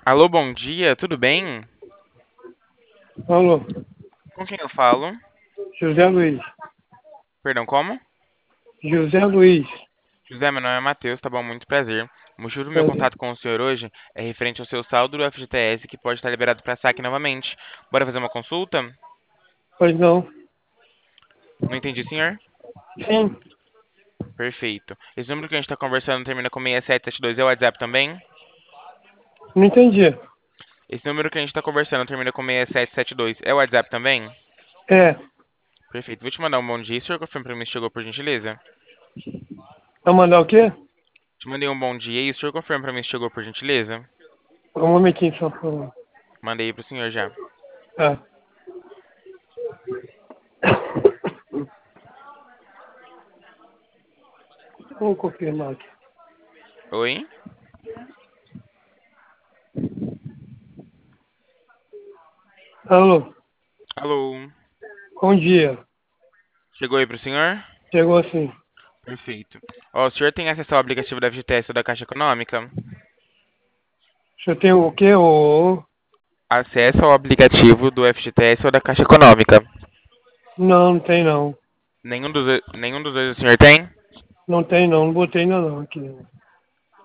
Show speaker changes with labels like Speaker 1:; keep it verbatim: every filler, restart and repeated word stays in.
Speaker 1: Alô, bom dia, tudo bem?
Speaker 2: Alô,
Speaker 1: Com quem eu falo?
Speaker 2: José Luiz.
Speaker 1: Perdão, como?
Speaker 2: José Luiz.
Speaker 1: José, meu nome é Matheus, tá bom? Muito prazer. O motivo do meu
Speaker 2: Prazer.
Speaker 1: contato com o senhor hoje é referente ao seu saldo do F G T S que pode estar liberado para saque novamente. Bora fazer uma consulta?
Speaker 2: Pois não.
Speaker 1: Não entendi, senhor?
Speaker 2: Sim,
Speaker 1: Perfeito. Esse número que a gente está conversando termina com seis sete sete dois, é o WhatsApp também?
Speaker 2: não entendi.
Speaker 1: Esse número que a gente está conversando termina com seis sete sete dois, é o WhatsApp também?
Speaker 2: É,
Speaker 1: Perfeito. Vou te mandar um bom dia. O senhor confirma para mim se chegou, por gentileza?
Speaker 2: vai mandar o quê?
Speaker 1: Te mandei um bom dia e o senhor confirma para mim se chegou, por gentileza?
Speaker 2: Um momentinho só, por favor.
Speaker 1: Mandei para o senhor já.
Speaker 2: Tá. Vamos confirmar aqui.
Speaker 1: Oi?
Speaker 2: Alô,
Speaker 1: Alô?
Speaker 2: bom dia.
Speaker 1: Chegou aí pro senhor?
Speaker 2: Chegou assim.
Speaker 1: Perfeito. Ó, o senhor tem acesso ao aplicativo da F G T S ou da Caixa Econômica?
Speaker 2: O senhor tem o quê? O...
Speaker 1: Acesso ao aplicativo do F G T S ou da Caixa Econômica?
Speaker 2: Não, não tem não.
Speaker 1: Nenhum dos, dois- nenhum dos dois o senhor tem?
Speaker 2: Não tem não, não botei ainda não aqui.